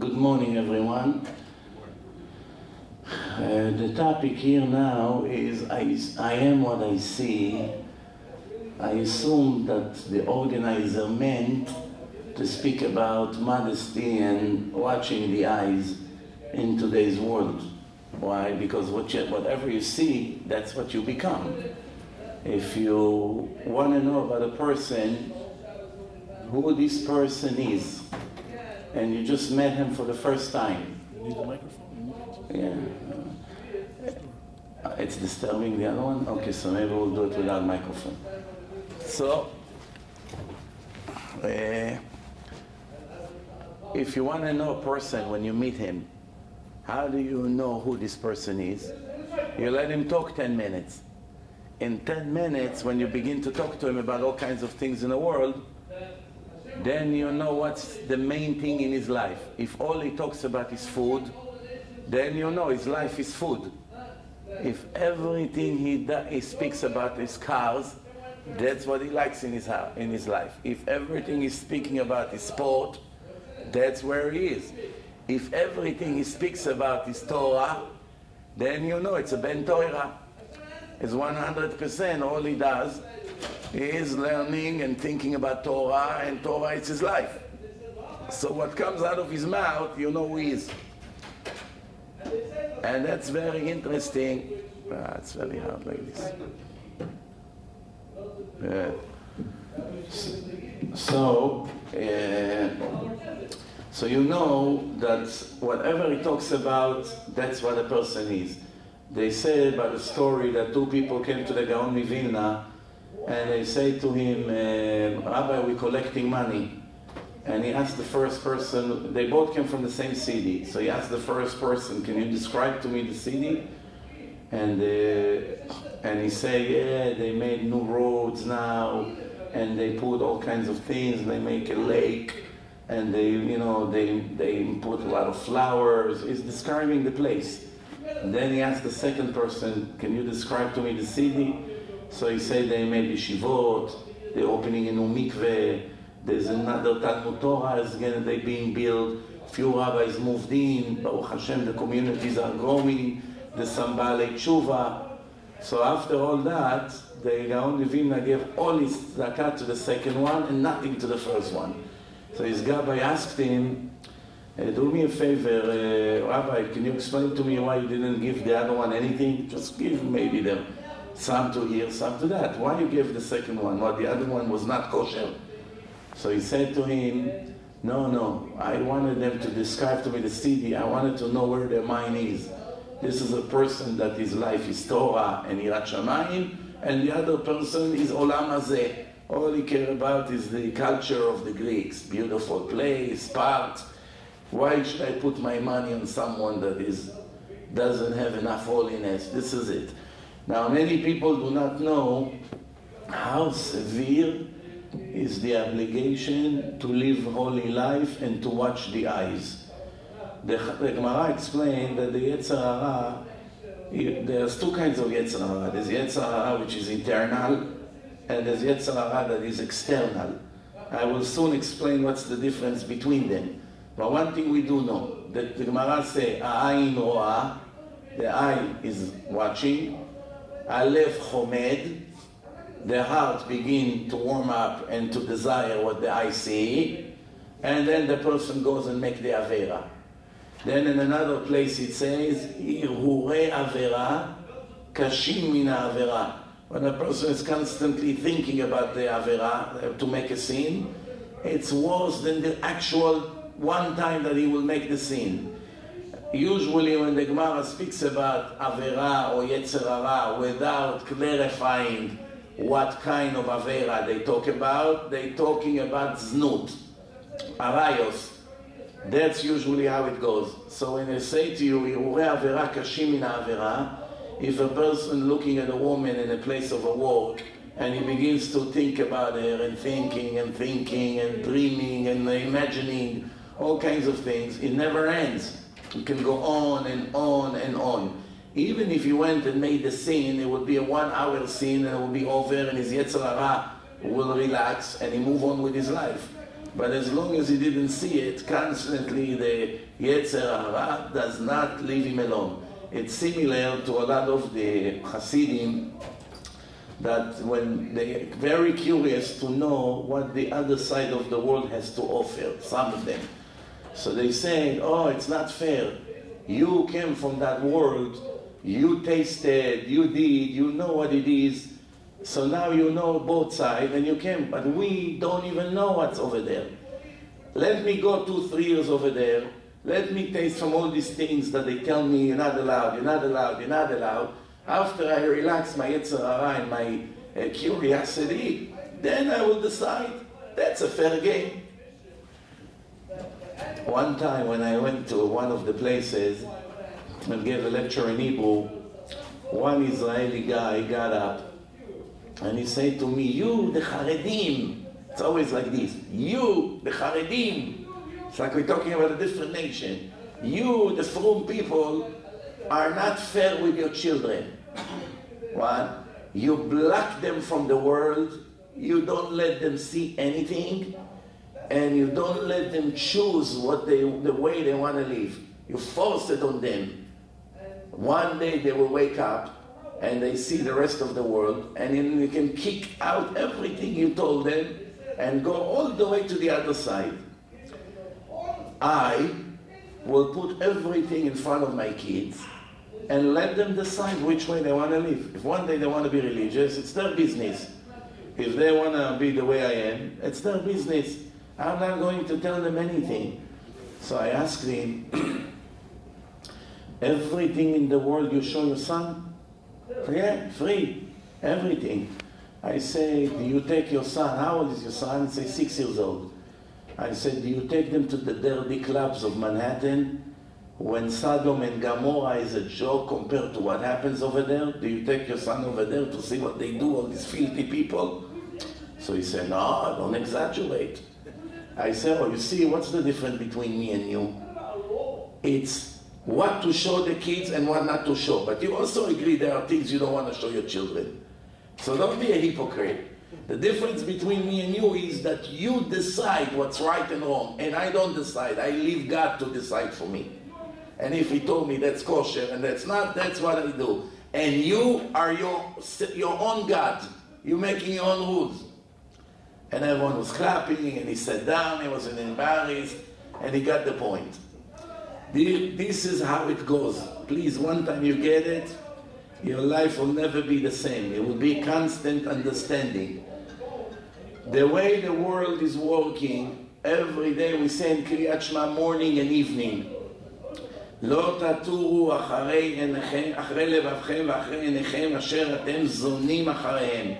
Good morning, everyone. The topic here now is I am what I see. I assume that the organizer meant to speak about modesty and watching the eyes in today's world. Why? Because whatever you see, that's what you become. If you want to know about a person, who this person is, and you just met him for the first time. You need the microphone? Yeah. It's disturbing the other one? Okay, so maybe we'll do it without microphone. So, if you want to know a person when you meet him, how do you know who this person is? You let him talk 10 minutes. In 10 minutes, when you begin to talk to him about all kinds of things in the world, then you know what's the main thing in his life. If all he talks about is food, then you know his life is food. If everything he speaks about is cars, that's what he likes in his life. If everything he's speaking about is sport, that's where he is. If everything he speaks about is Torah, then you know it's a Ben Torah. It's 100% all he does is learning and thinking about Torah, and Torah is his life. So what comes out of his mouth, you know who he is. And that's very interesting. It's very hard like this. So you know that whatever he talks about, that's what a person is. They say about a story that two people came to the Gaon Vilna, and they say to him, Rabbi, we're collecting money. And he asked the first person, they both came from the same city, so he asked the first person, can you describe to me the city? And he said, yeah, they made new roads now, and they put all kinds of things, they make a lake, and they put a lot of flowers. He's describing the place. And then he asked the second person, can you describe to me the city? So he said they made yeshivot, they're opening a new mikveh, there's another Talmud Torah is again they being built, few rabbis moved in, Baruch Hashem, the communities are growing, there's some Baalei Tshuva. So after all that, the Gaon Vilna gave all his zakat to the second one and nothing to the first one. So his Gabbai asked him, do me a favor, Rabbi, can you explain to me why you didn't give the other one anything? Just give maybe them. Some to here, some to that. Why you gave the second one? Well, the other one was not kosher. So he said to him, no, I wanted them to describe to me the city. I wanted to know where their mind is. This is a person that his life is Torah and Yirat Shamayim, and the other person is Olam Hazeh. All he cares about is the culture of the Greeks. Beautiful place, parks. Why should I put my money on someone that doesn't have enough holiness? This is it. Now, many people do not know how severe is the obligation to live holy life and to watch the eyes. The Gemara explained that the Yetzer Hara, there's two kinds of Yetzer Hara. There's Yetzer Hara which is internal, and there's Yetzer Hara that is external. I will soon explain what's the difference between them. But one thing we do know, that the Gemara say, Ha'ayin ro'ah, the eye is watching, Alev chomed, the heart begin to warm up and to desire what the eye see, and then the person goes and make the avera. Then in another place it says, Irhure avera, kashim min avera. When a person is constantly thinking about the avera, to make a sin, it's worse than the actual one time that he will make the sin. Usually when the Gemara speaks about Avera or Yetzer Hara without clarifying what kind of Avera they talk about, they're talking about Znut, Arayos. That's usually how it goes. So when they say to you, Irure Avera kashim min Avera, if a person looking at a woman in a place of a work and he begins to think about her and thinking and dreaming and imagining all kinds of things, it never ends. It can go on and on and on. Even if you went and made the sin, it would be a 1 hour sin and it would be over and his Yetzer Hara will relax and he move on with his life. But as long as he didn't see it, constantly the Yetzer Hara does not leave him alone. It's similar to a lot of the Hasidim, that when they're very curious to know what the other side of the world has to offer, some of them. So they say, oh, it's not fair. You came from that world, you tasted, you did, you know what it is, so now you know both sides and you came, but we don't even know what's over there. Let me go 2-3 years over there, let me taste from all these things that they tell me you're not allowed, you're not allowed, you're not allowed. After I relax my Yetzer Hara and my curiosity, then I will decide. That's a fair game. One time when I went to one of the places and gave a lecture in Hebrew, one Israeli guy got up and he said to me, you, the Haredim, it's always like this, you, the Haredim, it's like we're talking about a different nation, you, the frum people, are not fair with your children. What? You block them from the world, you don't let them see anything, and you don't let them choose the way they want to live. You force it on them. One day they will wake up and they see the rest of the world, and then you can kick out everything you told them and go all the way to the other side. I will put everything in front of my kids and let them decide which way they want to live. If one day they want to be religious, it's their business. If they want to be the way I am, it's their business. I'm not going to tell them anything. So I asked him, everything in the world you show your son? Yeah, free, everything. I say, do you take your son, how old is your son? He says 6 years old. I said, do you take them to the dirty clubs of Manhattan when Sodom and Gomorrah is a joke compared to what happens over there? Do you take your son over there to see what they do, all these filthy people? So he said, no, don't exaggerate. I said, oh, you see, what's the difference between me and you? It's what to show the kids and what not to show. But you also agree there are things you don't want to show your children. So don't be a hypocrite. The difference between me and you is that you decide what's right and wrong, and I don't decide. I leave God to decide for me. And if He told me that's kosher and that's not, that's what I do. And you are your own God. You're making your own rules. And everyone was clapping, and he sat down, he wasn't embarrassed, and he got the point. This is how it goes. Please, one time you get it, your life will never be the same. It will be constant understanding. The way the world is working, every day we say in Kriyat Shema morning and evening, לא תטורו אחרי לבבכם ואחרי עיניכם אשר אתם זונים אחריהם.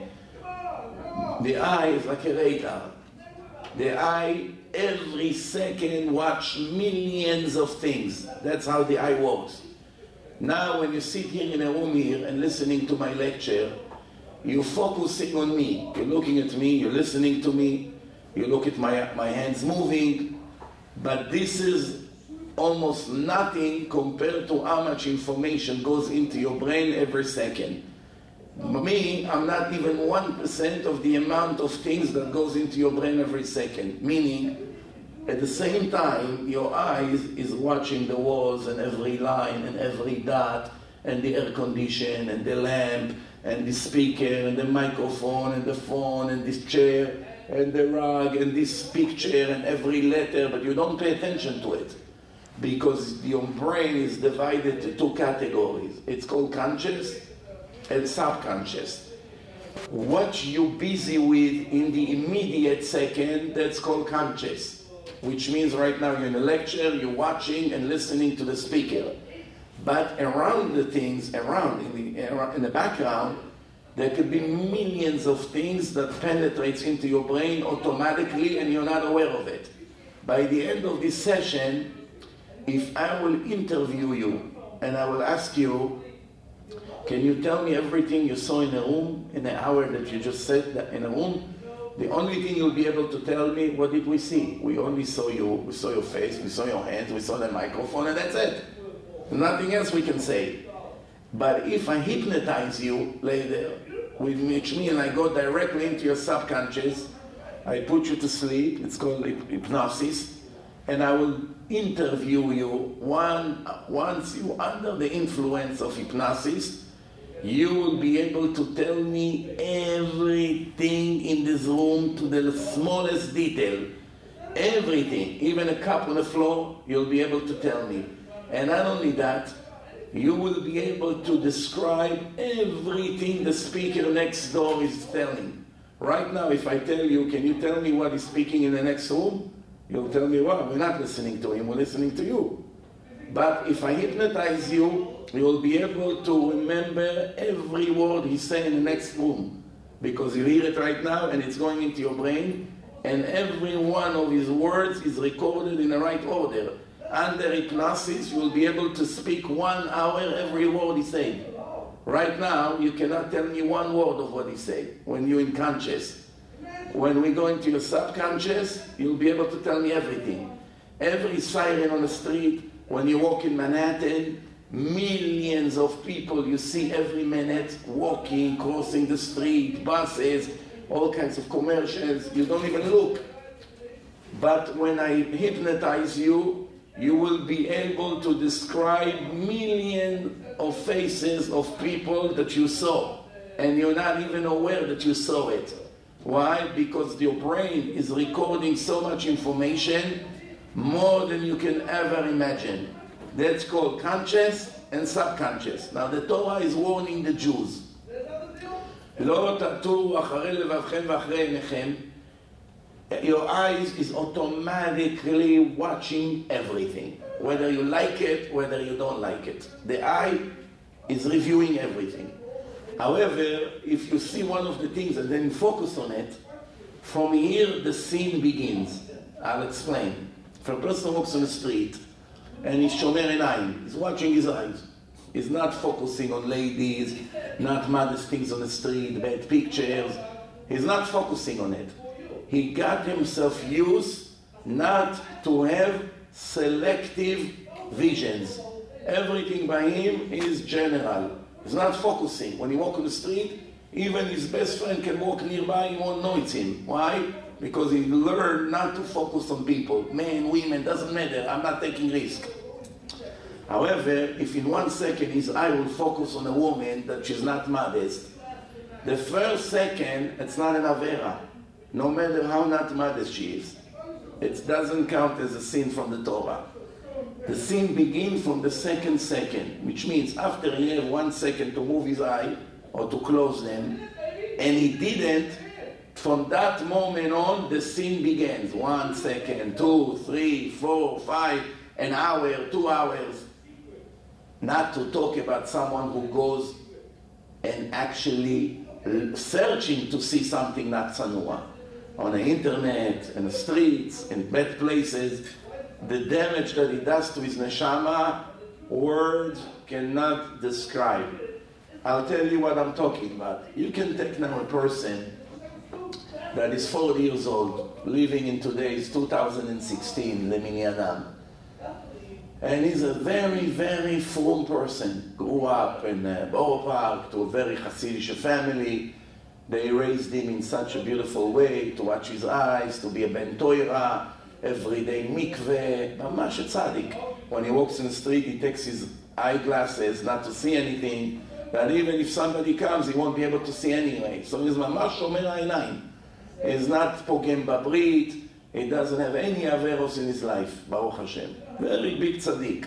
The eye is like a radar. The eye, every second, watch millions of things. That's how the eye works. Now, when you sit here in a room here and listening to my lecture, you're focusing on me. You're looking at me, you're listening to me, you look at my hands moving, but this is almost nothing compared to how much information goes into your brain every second. Me, I'm not even 1% of the amount of things that goes into your brain every second. Meaning, at the same time, your eyes is watching the walls and every line and every dot and the air condition and the lamp and the speaker and the microphone and the phone and this chair and the rug and this picture and every letter, but you don't pay attention to it because your brain is divided to 2 categories. It's called conscious and subconscious. What you're busy with in the immediate second, that's called conscious, which means right now you're in a lecture, you're watching and listening to the speaker. But around the things, in the background, there could be millions of things that penetrates into your brain automatically and you're not aware of it. By the end of this session, if I will interview you and I will ask you, can you tell me everything you saw in a room in the hour that you just said that in a room? The only thing you'll be able to tell me, what did we see? We only saw you, we saw your face, we saw your hands, we saw the microphone, and that's it. Nothing else we can say. But if I hypnotize you later, which means I go directly into your subconscious, I put you to sleep, it's called hypnosis, and I will interview you. Once you're under the influence of hypnosis, you will be able to tell me everything in this room to the smallest detail. Everything, even a cup on the floor, you'll be able to tell me. And not only that, you will be able to describe everything the speaker next door is telling. Right now, if I tell you, can you tell me what he's speaking in the next room? You'll tell me, well, we're not listening to him, we're listening to you. But if I hypnotize you, you'll be able to remember every word he's saying in the next room. Because you hear it right now and it's going into your brain, and every one of his words is recorded in the right order. Under hypnosis, you will be able to speak 1 hour every word he said. Right now, you cannot tell me one word of what he said when you're in conscious. When we go into your subconscious, you'll be able to tell me everything. Every siren on the street, when you walk in Manhattan, millions of people you see every minute walking, crossing the street, buses, all kinds of commercials, you don't even look. But when I hypnotize you, you will be able to describe millions of faces of people that you saw, and you're not even aware that you saw it. Why? Because your brain is recording so much information, more than you can ever imagine. That's called conscious and subconscious. Now the Torah is warning the Jews. לא תטורו אחרי לבבכם ואחרי עיניכם. Your eyes is automatically watching everything. Whether you like it, whether you don't like it. The eye is reviewing everything. However, if you see one of the things and then focus on it, from here the scene begins. I'll explain. If a person walks on the street and he's shomer einayim, he's watching his eyes. He's not focusing on ladies, not modest things on the street, bad pictures. He's not focusing on it. He got himself used not to have selective visions. Everything by him is general. He's not focusing. When he walks on the street, even his best friend can walk nearby, he won't notice him. Why? Because he learned not to focus on people. Men, women, doesn't matter. I'm not taking risk. However, if in 1 second his eye will focus on a woman that she's not modest, the first second, it's not an avera. No matter how not modest she is. It doesn't count as a sin from the Torah. The sin begins from the second, which means after he had 1 second to move his eye or to close them, and he didn't, from that moment on, the sin begins. 1 second, 2, 3, 4, 5, an hour, 2 hours. Not to talk about someone who goes and actually searching to see something not sanua. On the internet, in the streets, in bad places, the damage that it does to his neshama, words cannot describe. I'll tell you what I'm talking about. You can take now a person that is 40 years old, living in today's 2016, Leminyanam. And he's a very, very frum person. Grew up in Borough Park to a very Hasidic family. They raised him in such a beautiful way, to watch his eyes, to be a ben Torah, everyday mikveh, mamash a tzaddik. When he walks in the street, he takes his eyeglasses not to see anything, that even if somebody comes, he won't be able to see anyway. So he's mamash shomer einayim. He's not pogem babrit. He doesn't have any averos in his life, Baruch Hashem. Very big tzaddik.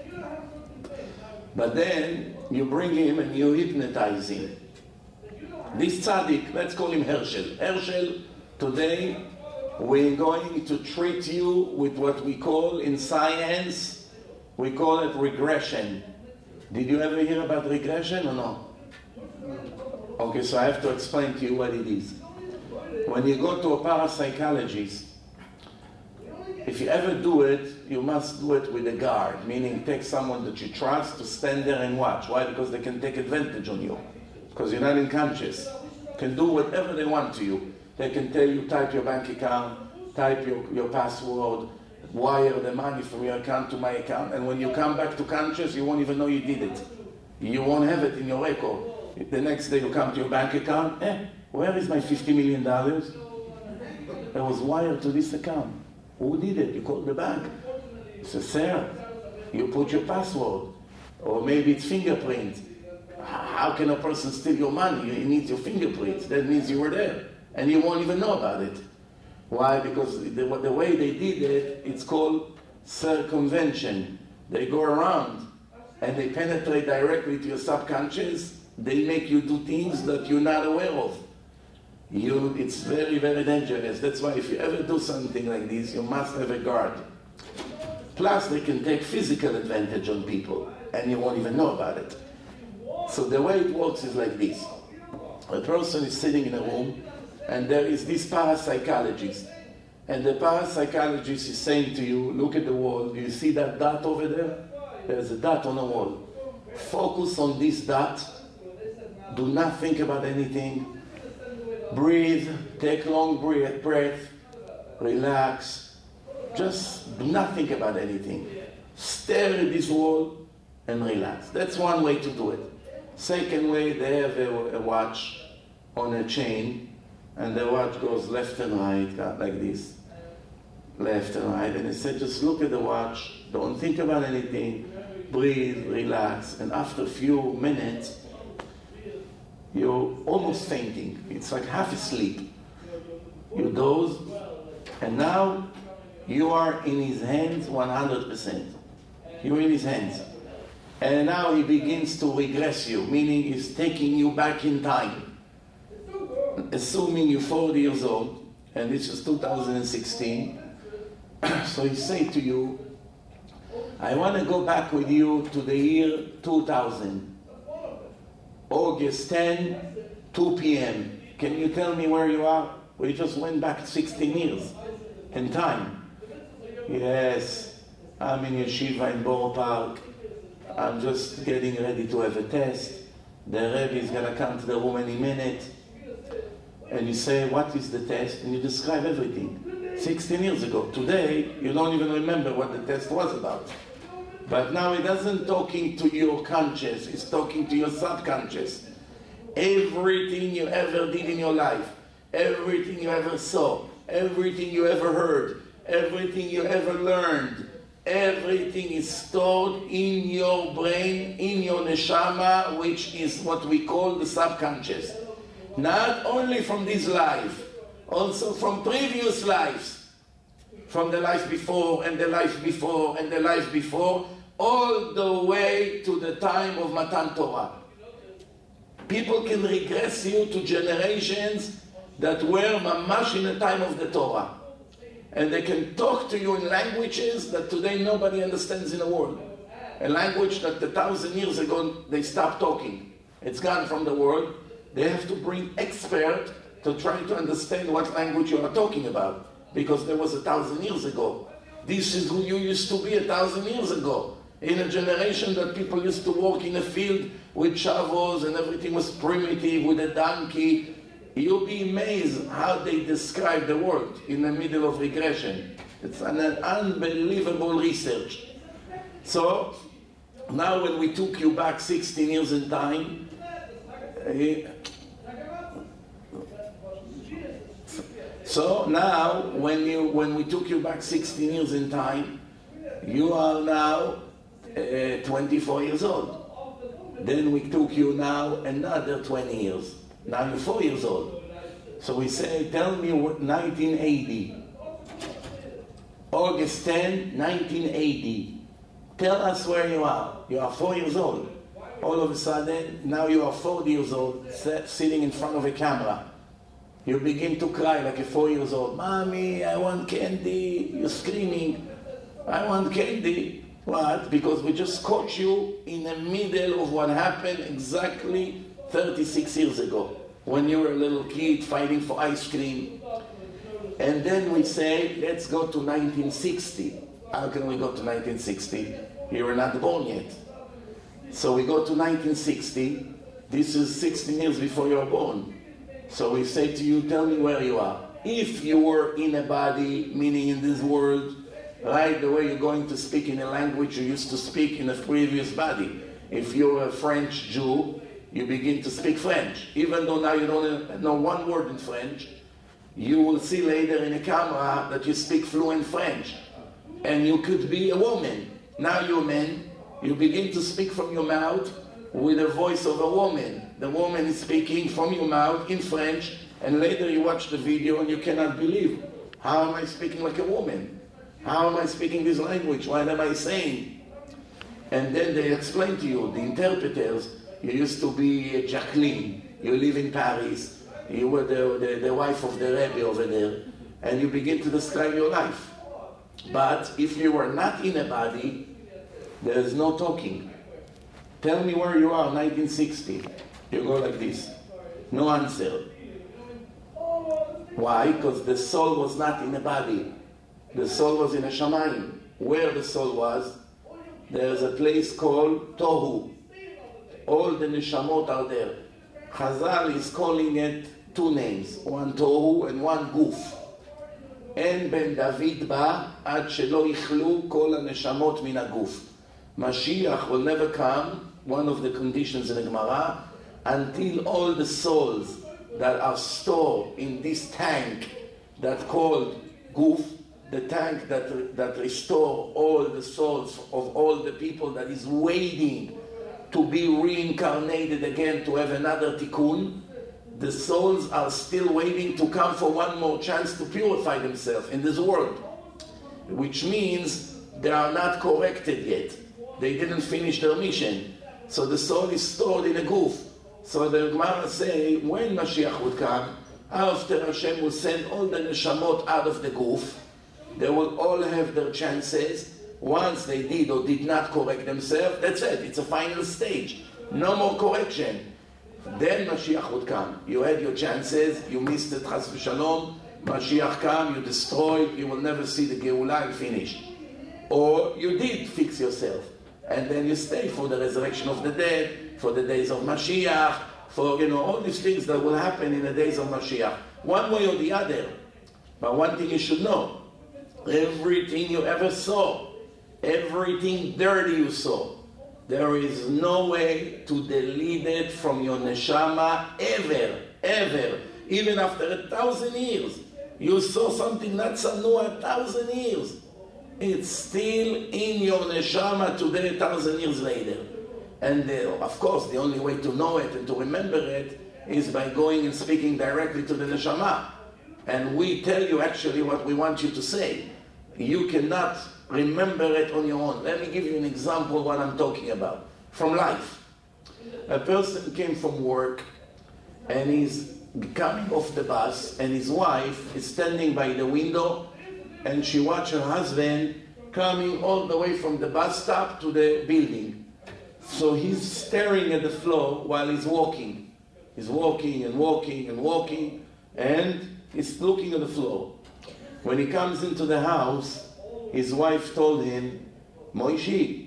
But then you bring him and you hypnotize him. This tzaddik, let's call him Herschel. Herschel, today we're going to treat you with what we call in science, we call it regression. Did you ever hear about regression or no? Okay, so I have to explain to you what it is. When you go to a parapsychologist, if you ever do it, you must do it with a guard, meaning take someone that you trust to stand there and watch. Why? Because they can take advantage on you. Because you're not unconscious. Can do whatever they want to you. They can tell you, type your bank account, type your password, wire the money from your account to my account, and when you come back to conscious, you won't even know you did it. You won't have it in your record. The next day you come to your bank account, where is my $50 million? I was wired to this account. Who did it? You called the bank. He said, sir, you put your password. Or maybe it's fingerprint. How can a person steal your money? He needs your fingerprints. That means you were there. And you won't even know about it. Why? Because the way they did it, it's called circumvention. They go around and they penetrate directly to your subconscious. They make you do things that you're not aware of. It's very, very dangerous. That's why if you ever do something like this, you must have a guard. Plus, they can take physical advantage on people, and you won't even know about it. So the way it works is like this. A person is sitting in a room, and there is this parapsychologist. And the parapsychologist is saying to you, look at the wall. Do you see that dot over there? There's a dot on the wall. Focus on this dot. Do not think about anything. Breathe. Take long breath. Relax. Just do not think about anything. Stare at this wall and relax. That's one way to do it. Second way, they have a watch on a chain, and the watch goes left and right, like this. Left and right. And they said, just look at the watch. Don't think about anything. Breathe, relax. And after a few minutes, you're almost fainting. It's like half asleep. You doze, and now you are in his hands 100%. You're in his hands. And now he begins to regress you, meaning he's taking you back in time. Assuming you're 40 years old, and this is 2016, so he say to you, I want to go back with you to the year 2000. August 10, 2 p.m. Can you tell me where you are? We just went back 16 years in time. Yes, I'm in yeshiva in Borough Park. I'm just getting ready to have a test. The Rebbe is going to come to the room any minute. And you say, what is the test? And you describe everything. 16 years ago. Today, you don't even remember what the test was about. But now he doesn't talking to your conscious, he's talking to your subconscious. Everything you ever did in your life, everything you ever saw, everything you ever heard, everything you ever learned, everything is stored in your brain, in your neshama, which is what we call the subconscious. Not only from this life, also from previous lives. From the life before, and the life before, and the life before, all the way to the time of Matan Torah. People can regress you to generations that were mamash in the time of the Torah. And they can talk to you in languages that today nobody understands in the world. A language that 1,000 years ago they stopped talking. It's gone from the world. They have to bring expert to try to understand what language you are talking about. Because there was 1,000 years ago. This is who you used to be 1,000 years ago. In a generation that people used to walk in a field with shovels and everything was primitive with a donkey. You'll be amazed how they describe the world in the middle of regression. It's an unbelievable research. So, now when we took you back 16 years in time, so now, when we took you back 16 years in time, you are now 24 years old. Then we took you now another 20 years. Now you're 4 years old. So we say, tell me what 1980. August 10, 1980. Tell us where you are. You are 4 years old. All of a sudden, now you are 40 years old, sitting in front of a camera. You begin to cry like a 4 years old. Mommy, I want candy. You're screaming. I want candy. What? Because we just caught you in the middle of what happened exactly 36 years ago. When you were a little kid fighting for ice cream. And then we say, let's go to 1960. How can we go to 1960? You were not born yet. So we go to 1960. This is 16 years before you were born. So we say to you, tell me where you are. If you were in a body, meaning in this world, right, the way you're going to speak in a language you used to speak in a previous body. If you're a French Jew, you begin to speak French. Even though now you don't know one word in French, you will see later in a camera that you speak fluent French. And you could be a woman. Now you're a man. You begin to speak from your mouth with the voice of a woman. The woman is speaking from your mouth in French, and later you watch the video and you cannot believe, how am I speaking like a woman? How am I speaking this language? What am I saying? And then they explain to you, the interpreters, you used to be Jacqueline, you live in Paris, you were the wife of the Rebbe over there, and you begin to describe your life. But if you are not in a body, there is no talking. Tell me where you are, 1960. You go like this. No answer. Why? Because the soul was not in a body. The soul was in a shamayim. Where the soul was, there's a place called Tohu. All the neshamot are there. Chazal is calling it two names, one Tohu and one Guf. אין בן דוד בא עד שלא יכלו כל הנשמות מן הגוף. Mashiach will never come, one of the conditions in the Gemara, until all the souls that are stored in this tank that called Guf, the tank that restore all the souls of all the people that is waiting to be reincarnated again to have another tikkun, the souls are still waiting to come for one more chance to purify themselves in this world. Which means they are not corrected yet. They didn't finish their mission. So the soul is stored in a Guf. So the Gemara say, when Mashiach would come, after Hashem will send all the neshamot out of the Guf, they will all have their chances. Once they did or did not correct themselves, that's it. It's a final stage. No more correction. Then Mashiach would come. You had your chances, you missed it, Chas v'Shalom. Mashiach come, you destroyed, you will never see the Geulah and finish. Or you did fix yourself. And then you stay for the resurrection of the dead, for the days of Mashiach, for all these things that will happen in the days of Mashiach. One way or the other. But one thing you should know, everything you ever saw, everything dirty you saw, there is no way to delete it from your neshama ever, ever. Even after 1,000 years, you saw something not sanua 1,000 years. It's still in your neshama today, 1,000 years later. And of course, the only way to know it and to remember it is by going and speaking directly to the neshama. And we tell you actually what we want you to say. You cannot remember it on your own. Let me give you an example of what I'm talking about. From life. A person came from work and he's coming off the bus and his wife is standing by the window and she watched her husband coming all the way from the bus stop to the building. So he's staring at the floor while he's walking. He's walking and walking and walking and he's looking at the floor. When he comes into the house, his wife told him, Moishi,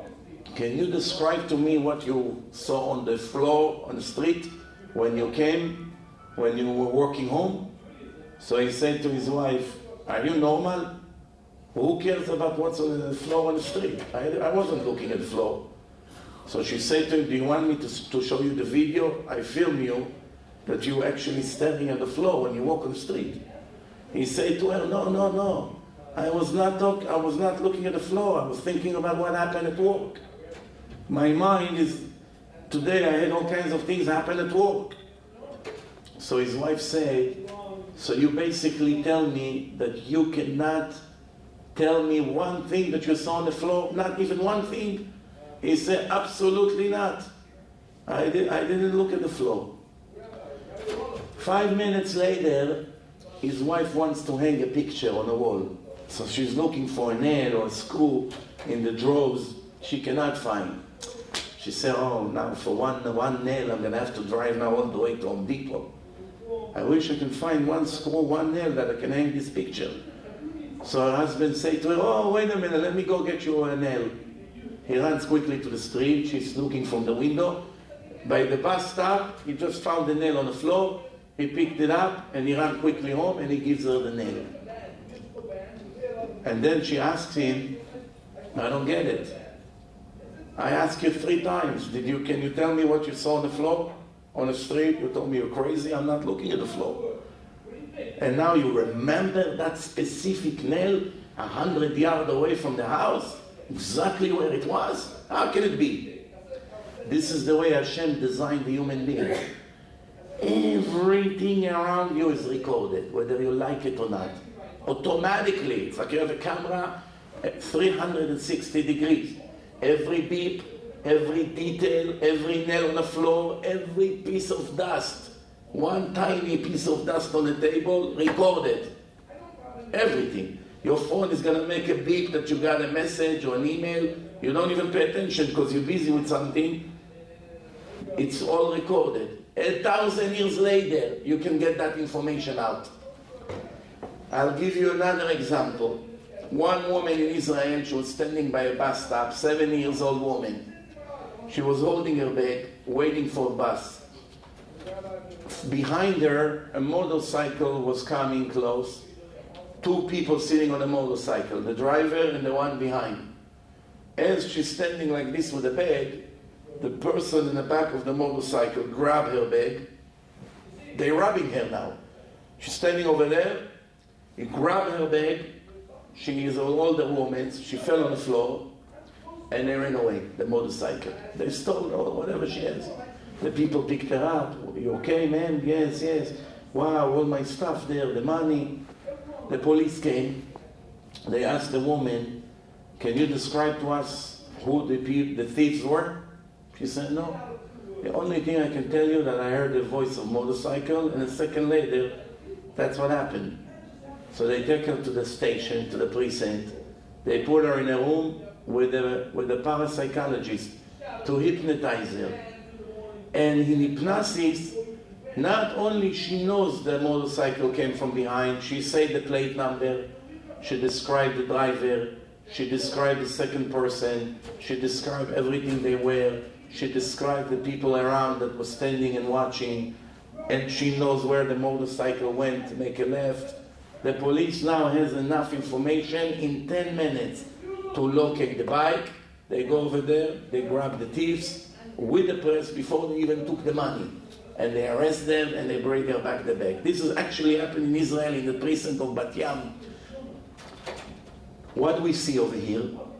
can you describe to me what you saw on the floor, on the street, when you came, when you were walking home? So he said to his wife, are you normal? Who cares about what's on the floor on the street? I wasn't looking at the floor. So she said to him, do you want me to show you the video? I film you that you actually staring at the floor when you walk on the street. He said to her, no. I was not looking at the floor. I was thinking about what happened at work. My mind is, today I had all kinds of things happen at work. So his wife said, so you basically tell me that you cannot tell me one thing that you saw on the floor, not even one thing? He said, absolutely not. I didn't look at the floor. 5 minutes later, his wife wants to hang a picture on the wall. So she's looking for a nail or a screw in the drawers she cannot find. She said, oh, now for one nail I'm going to have to drive now all the way to Home Depot. I wish I can find one screw, one nail that I can hang this picture. So her husband said to her, oh, wait a minute, let me go get you a nail. He runs quickly to the street. She's looking from the window. By the bus stop, he just found the nail on the floor. He picked it up and he ran quickly home and he gives her the nail. And then she asks him, I don't get it. I asked you 3 times. Can you tell me what you saw on the floor? On the street? You told me you're crazy. I'm not looking at the floor. And now you remember that specific nail 100 yards away from the house? Exactly where it was? How can it be? This is the way Hashem designed the human being. Everything around you is recorded, whether you like it or not. Automatically. It's like you have a camera at 360 degrees. Every beep, every detail, every nail on the floor, every piece of dust. One tiny piece of dust on the table, recorded. Everything. Your phone is going to make a beep that you got a message or an email. You don't even pay attention because you're busy with something. It's all recorded. 1,000 years later, you can get that information out. I'll give you another example. One woman in Israel, she was standing by a bus stop, 7-year-old woman. She was holding her bag, waiting for a bus. Behind her, a motorcycle was coming close. 2 people sitting on a motorcycle, the driver and the one behind. As she's standing like this with a bag, the person in the back of the motorcycle grabbed her bag. They're robbing her now. She's standing over there. He grabbed her bag. She is an older woman. She fell on the floor. And they ran away, the motorcycle. They stole whatever she has. The people picked her up. You okay, man? Yes, yes. Wow, all my stuff there, the money. The police came. They asked the woman, can you describe to us who the thieves were? She said, no. The only thing I can tell you that I heard the voice of motorcycle, and a second later, that's what happened. So they take her to the station, to the precinct. They put her in a room with a parapsychologist to hypnotize her. And in hypnosis, not only she knows the motorcycle came from behind, she said the plate number, she described the driver, she described the second person, she described everything they were, she described the people around that were standing and watching, and she knows where the motorcycle went to make a left. The police now has enough information in 10 minutes to locate the bike. They go over there, they grab the thieves with the press before they even took the money. And they arrest them and they bring her back the bag. This is actually happened in Israel in the precinct of Bat Yam. What do we see over here?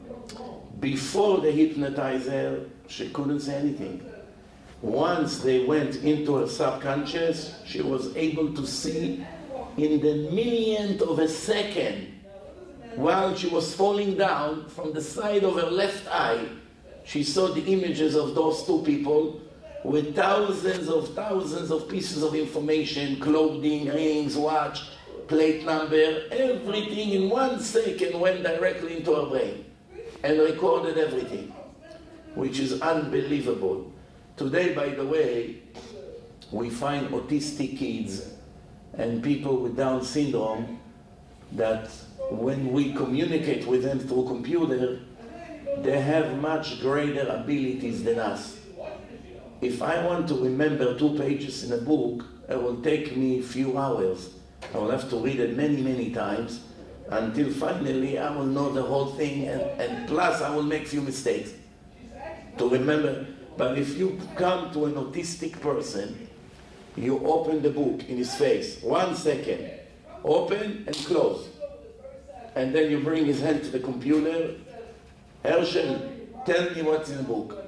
Before the hypnotizer, she couldn't say anything. Once they went into her subconscious, she was able to see in the millionth of a second, while she was falling down from the side of her left eye, she saw the images of those 2 people with thousands of pieces of information, clothing, rings, watch, plate number, everything in 1 second went directly into her brain and recorded everything, which is unbelievable. Today, by the way, we find autistic kids and people with Down syndrome that when we communicate with them through computer, they have much greater abilities than us. If I want to remember 2 pages in a book, it will take me a few hours. I will have to read it many, many times until finally I will know the whole thing, and plus I will make few mistakes to remember. But if you come to an autistic person, you open the book in his face, 1 second, open and close. And then you bring his hand to the computer. Herschel, tell me what's in the book.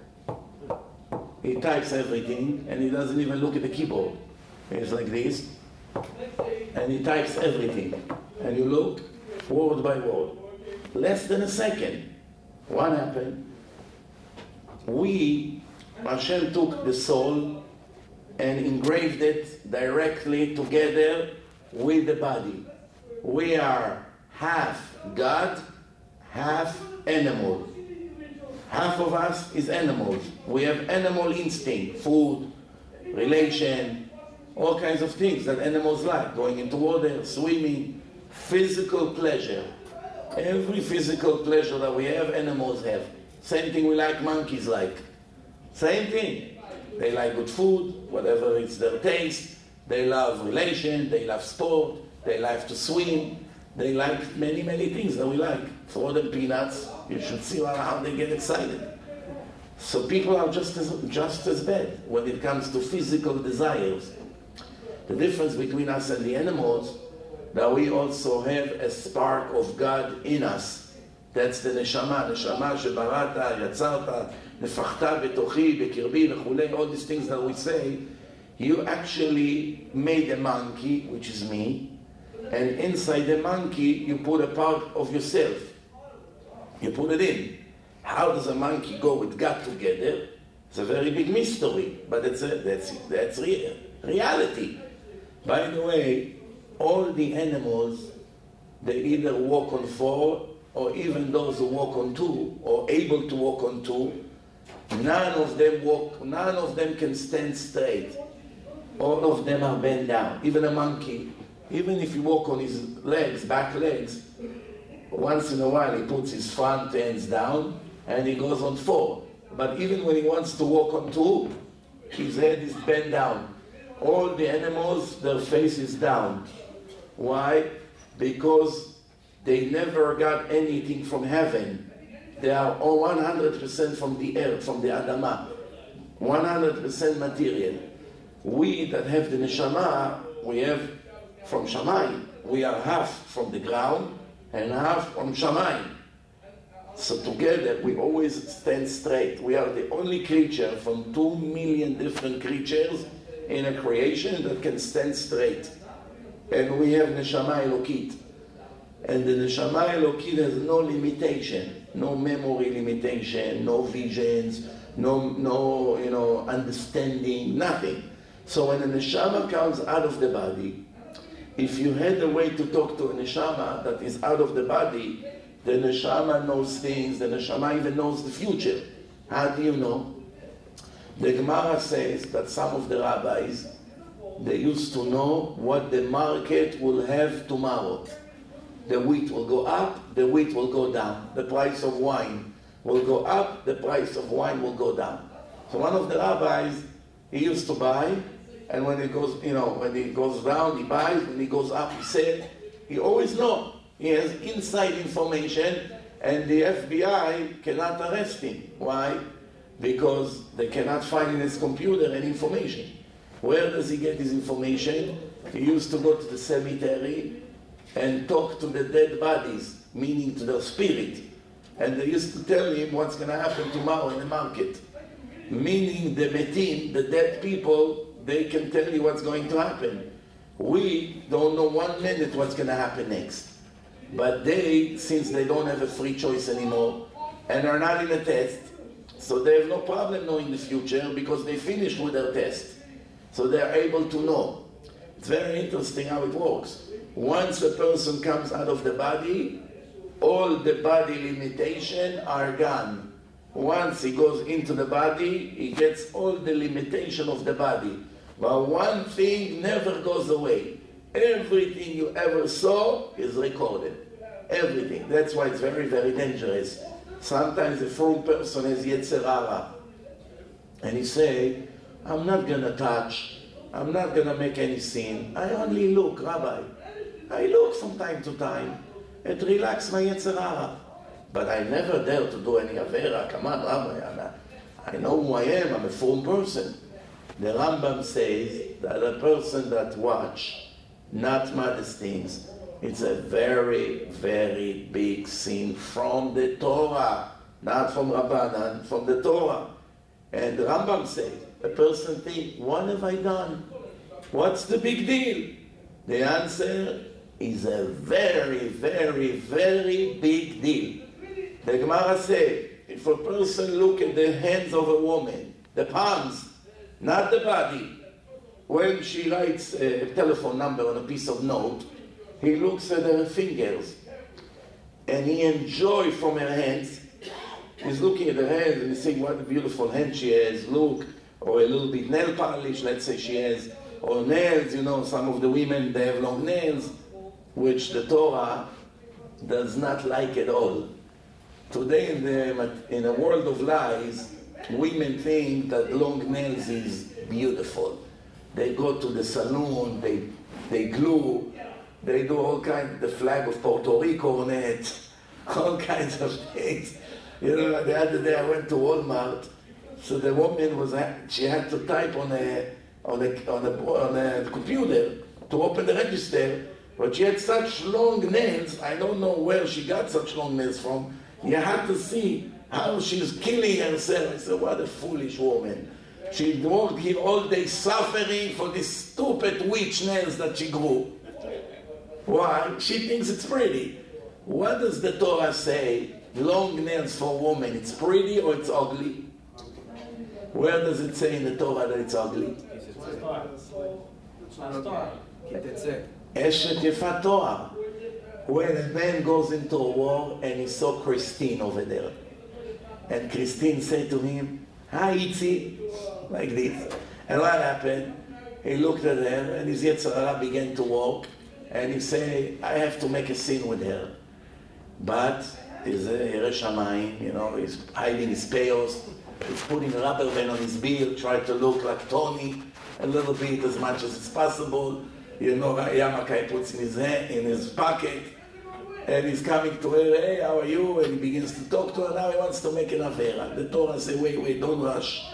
He types everything, and he doesn't even look at the keyboard. He's like this, and he types everything. And you look, word by word. Less than a second. What happened? Hashem took the soul and engraved it directly together with the body. We are half God, half animal. Half of us is animals. We have animal instinct, food, relation, all kinds of things that animals like. Going into water, swimming, physical pleasure. Every physical pleasure that we have, animals have. Same thing we like, monkeys like. Same thing. They like good food, whatever it's their taste. They love relation, they love sport, they like to swim. They like many, many things that we like. Throw them peanuts, you should see how they get excited. So people are just as bad when it comes to physical desires. The difference between us and the animals, that we also have a spark of God in us. That's the neshama, neshama shebarata, yatzarta, nefachta betochi, bekirbi, וכולי, all these things that we say. You actually made a monkey, which is me, and inside the monkey you put a part of yourself. You put it in. How does a monkey go with God together? It's a very big mystery, but that's reality. By the way, all the animals, they either walk on four, or even those who walk on two, or able to walk on two, none of them can stand straight. All of them are bent down. Even a monkey, even if you walk on his legs, back legs, once in a while he puts his front hands down and he goes on four. But even when he wants to walk on two, his head is bent down. All the animals, their face is down. Why? Because they never got anything from heaven. They are all 100% from the earth, from the Adamah. 100% material. We that have the neshama, we have from Shamayim. We are half from the ground and half from Shamayim. So together we always stand straight. We are the only creature from 2 million different creatures in a creation that can stand straight. And we have neshama elokit. And the neshama elokit has no limitation, no memory limitation, no visions, no understanding, nothing. So when a neshama comes out of the body, if you had a way to talk to a neshama that is out of the body, the neshama knows things, the neshama even knows the future. How do you know? The Gemara says that some of the rabbis, they used to know what the market will have tomorrow. The wheat will go up, the wheat will go down. The price of wine will go up, the price of wine will go down. So one of the rabbis, he used to buy, and when it goes, when he goes down, he buys, when he goes up, he sells. He always knows. He has inside information, and the FBI cannot arrest him. Why? Because they cannot find in his computer any information. Where does he get his information? He used to go to the cemetery and talk to the dead bodies, meaning to their spirit. And they used to tell him what's going to happen tomorrow in the market. Meaning the metim, the dead people, they can tell you what's going to happen. We don't know 1 minute what's going to happen next. But they, since they don't have a free choice anymore, and are not in a test, so they have no problem knowing the future because they finished with their test. So they're able to know. It's very interesting how it works. Once a person comes out of the body, all the body limitations are gone. Once he goes into the body, he gets all the limitation of the body. But one thing never goes away. Everything you ever saw is recorded. Everything. That's why it's very, very dangerous. Sometimes a fool person has Yetzer Hara. And he say, I'm not going to touch. I'm not going to make any sin. I only look, Rabbi. I look from time to time. It relaxes my Yetzer Hara. But I never dare to do any Avera. Come on, Rabbi. I know who I am. I'm a fool person. The Rambam says that a person that watch not modest things, it's a very, very big sin from the Torah, not from Rabbanan, from the Torah. And the Rambam says, a person thinks, what have I done? What's the big deal? The answer is a very, very, very big deal. The Gemara says, if a person look at the hands of a woman, the palms, not the body, when she writes a telephone number on a piece of note, he looks at her fingers and he enjoys from her hands. He's looking at her hands and he's saying, what a beautiful hand she has, look, or a little bit nail polish, let's say she has, or nails, some of the women, they have long nails, which the Torah does not like at all. Today in a world of lies, women think that long nails is beautiful. They go to the saloon, they glue, they do all kinds, the flag of Puerto Rico on it, all kinds of things. The other day I went to Walmart, so the woman she had to type on on the computer to open the register, but she had such long nails, I don't know where she got such long nails from. You had to see how she's killing herself. I said, what a foolish woman. She worked here all day suffering for these stupid witch nails that she grew. Why? She thinks it's pretty. What does the Torah say? Long nails for a woman, it's pretty or it's ugly? Where does it say in the Torah that it's ugly? Eshet Yefat Torah. When a man goes into a war and he saw Christine over there, and Christine said to him, "Hi, Itzi," like this. And what happened? He looked at her and his Yetzer Hara began to walk, and he said, "I have to make a scene with her." But he's a Yerei Shamayim, you know, he's hiding his payos, he's putting a rubber band on his beard, trying to look like Tony a little bit as much as it's possible. You know, Yamakai puts in his hand, in his pocket, and he's coming to her, "Hey, how are you?" And he begins to talk to her. Now he wants to make an affair. The Torah says, wait, don't rush.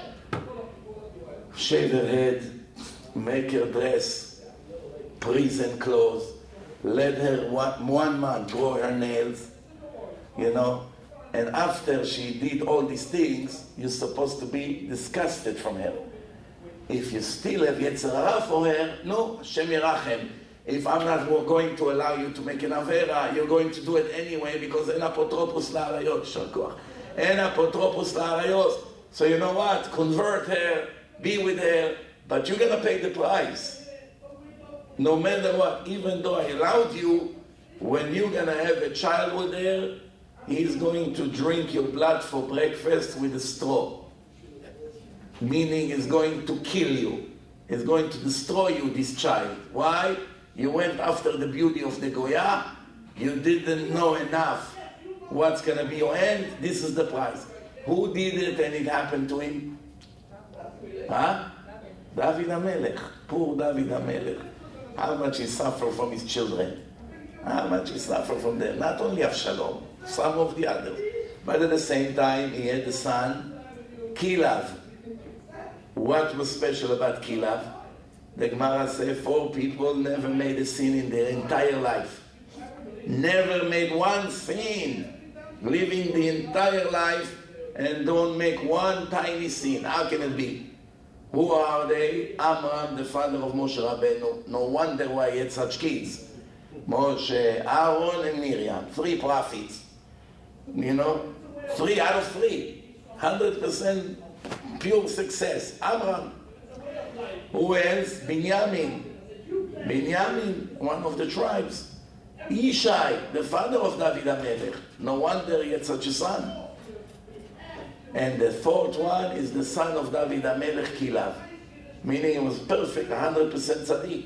Shave her head, make her dress, prison clothes, let her 1 month grow her nails, you know. And after she did all these things, you're supposed to be disgusted from her. If you still have Yetzer Hara for her, no, Hashem Yerachem. If I'm not going to allow you to make an avera, you're going to do it anyway because en apotropos la'arayot, shakoch. En apotropos la'arayot. So you know what? Convert her, be with her, but you're going to pay the price. No matter what, even though I allowed you, when you're going to have a child with her, he's going to drink your blood for breakfast with a straw. Meaning he's going to kill you. He's going to destroy you, this child. Why? You went after the beauty of the Goya. You didn't know enough what's going to be your end. This is the price. Who did it and it happened to him? Huh? David HaMelech. Poor David HaMelech. How much he suffered from his children. How much he suffered from them. Not only Avshalom, some of the others. But at the same time, he had the son, Kilav. What was special about Kilav? The Gemara says 4 people never made a sin in their entire life. Never made one sin. Living the entire life and don't make one tiny sin. How can it be? Who are they? Amram, the father of Moshe Rabbeinu. No wonder why he had such kids. Moshe, Aaron, and Miriam. 3 prophets. You know? 3 out of 3. 100% pure success. Amram. Who else? Binyamin. Binyamin, one of the tribes. Ishai, the father of David HaMelech. No wonder he had such a son. And the 4th one is the son of David HaMelech, Kilav. Meaning he was perfect, 100% tzaddik.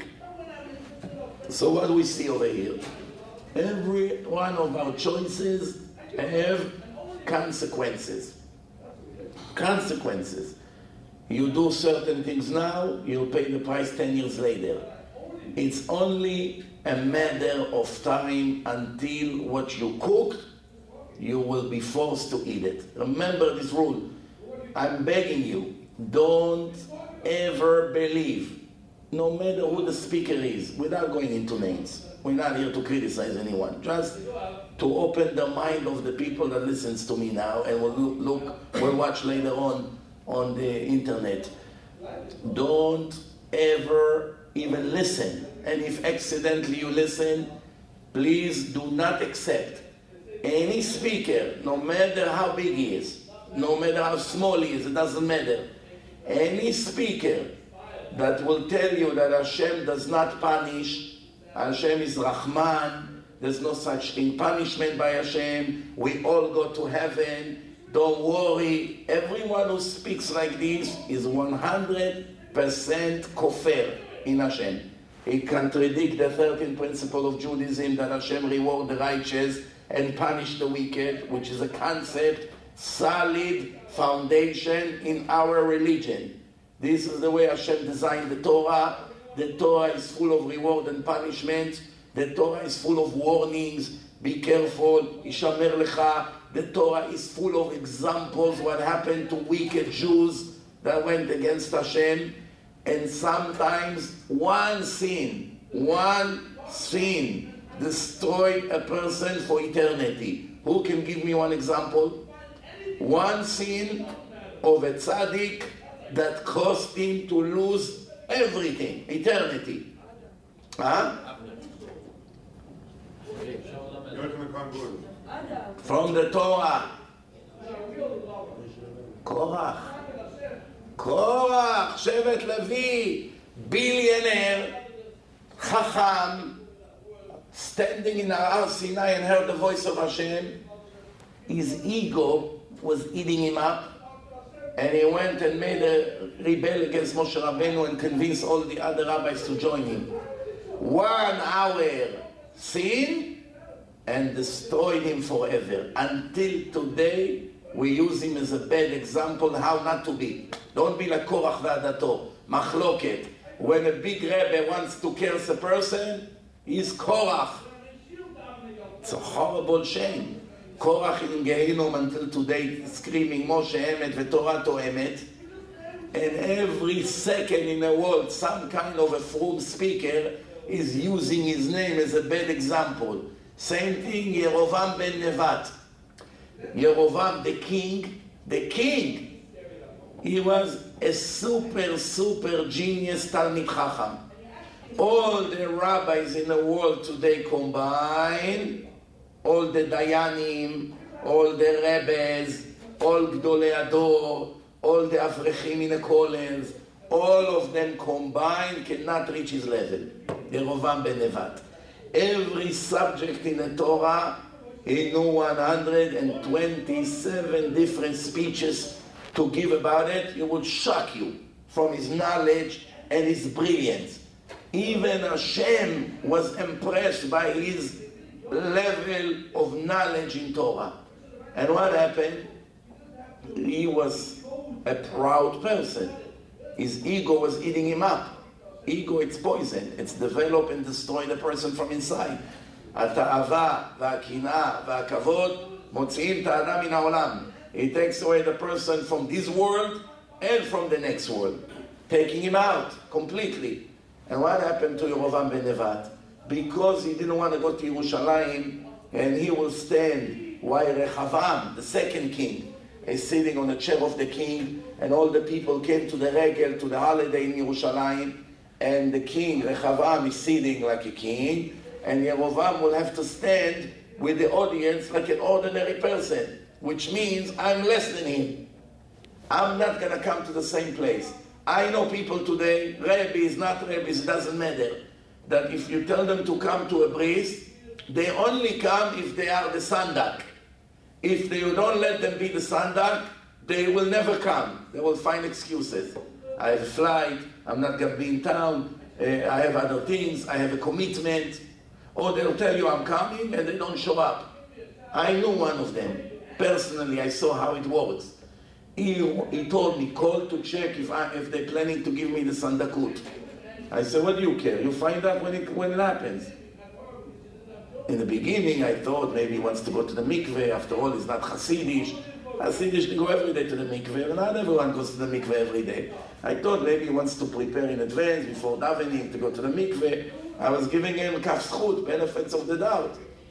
So what do we see over here? Every one of our choices have consequences. Consequences. You do certain things now, you'll pay the price 10 years later. It's only a matter of time until what you cooked, you will be forced to eat it. Remember this rule. I'm begging you, don't ever believe, no matter who the speaker is, without going into names. We're not here to criticize anyone. Just to open the mind of the people that listens to me now and we'll watch later on the internet. Don't ever even listen. And if accidentally you listen, please do not accept any speaker, no matter how big he is, no matter how small he is, it doesn't matter. Any speaker that will tell you that Hashem does not punish, Hashem is Rahman, there's no such thing, punishment by Hashem, we all go to heaven, don't worry. Everyone who speaks like this is 100% kofir in Hashem. It contradicts the 13th principle of Judaism that Hashem reward the righteous and punish the wicked, which is a concept, solid foundation in our religion. This is the way Hashem designed the Torah. The Torah is full of reward and punishment. The Torah is full of warnings. Be careful. Ishamer lecha. The Torah is full of examples what happened to wicked Jews that went against Hashem. And sometimes one sin destroy a person for eternity. Who can give me one example? One sin of a tzaddik that caused him to lose everything, eternity. Huh? From the Torah. Korach, Shevet Levi, billionaire, Chacham, standing in Har Sinai and heard the voice of Hashem. His ego was eating him up, and he went and made a rebel against Moshe Rabbeinu and convinced all the other rabbis to join him. 1 hour sin and destroyed him forever. Until today, we use him as a bad example how not to be. Don't be like Korach v'adato, machloket. When a big Rebbe wants to curse a person, he's Korach. It's a horrible shame. Korach in Gehinnom until today screaming Moshe Emet v'Torah Emet. And every second in the world, some kind of a frum speaker is using his name as a bad example. Same thing, Yerovam ben Nevat. Yerovam, the king, he was a super genius Talmid Chacham. All the rabbis in the world today combined, all the Dayanim, all the Rebbes, all Gdolei Ador, all the Avrechim in the Kollels, all of them combined cannot reach his level. Yerovam ben Nevat. Every subject in the Torah, he knew 127 different speeches to give about it. He would shock you from his knowledge and his brilliance. Even Hashem was impressed by his level of knowledge in Torah. And what happened? He was a proud person. His ego was eating him up. Ego, it's poison. It's develop and destroy the person from inside. התאווה והקנאה והכבוד מוציאים את האדם מן העולם. It takes away the person from this world and from the next world, taking him out completely. And what happened to Yerovam ben Nevat? Because he didn't want to go to Yerushalayim, and he will stand while Rechavam, the second king, is sitting on the chair of the king, and all the people came to the regel, to the holiday in Yerushalayim, and the king, Rechavam, is sitting like a king, and Yerovam will have to stand with the audience like an ordinary person, which means I'm less than him. I'm not going to come to the same place. I know people today, rabbis, not rabbis, it doesn't matter, that if you tell them to come to a bris, they only come if they are the sandak. If you don't let them be the sandak, they will never come. They will find excuses. I have a flight, I'm not going to be in town, I have other things, I have a commitment. Or they'll tell you I'm coming and they don't show up. I knew one of them. Personally, I saw how it works. He told me, call to check if they're planning to give me the sandakut. I said, what do you care? You find out when it happens. In the beginning, I thought maybe he wants to go to the mikveh. After all, he's not Hasidish. Hasidish, they go every day to the mikveh. And not everyone goes to the mikveh every day. I thought maybe he wants to prepare in advance before davening to go to the mikveh. I was giving him kaf zchut, benefits of the doubt.